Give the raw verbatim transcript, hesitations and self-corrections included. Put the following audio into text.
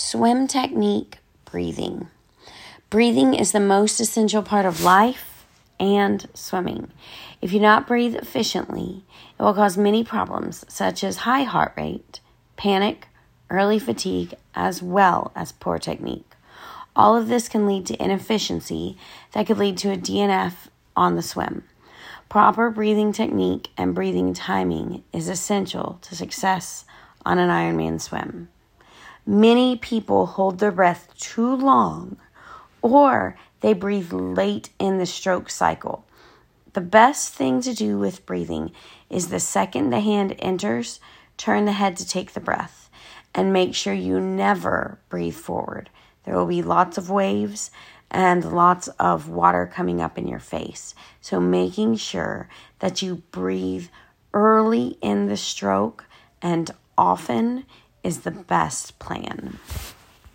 Swim technique, breathing. Breathing is the most essential part of life and swimming. If you do not breathe efficiently, it will cause many problems such as high heart rate, panic, early fatigue, as well as poor technique. All of this can lead to inefficiency that could lead to a D N F on the swim. Proper breathing technique and breathing timing is essential to success on an Ironman swim. Many people hold their breath too long, or they breathe late in the stroke cycle. The best thing to do with breathing is the second the hand enters, turn the head to take the breath, and make sure you never breathe forward. There will be lots of waves and lots of water coming up in your face. So making sure that you breathe early in the stroke and often is the best plan.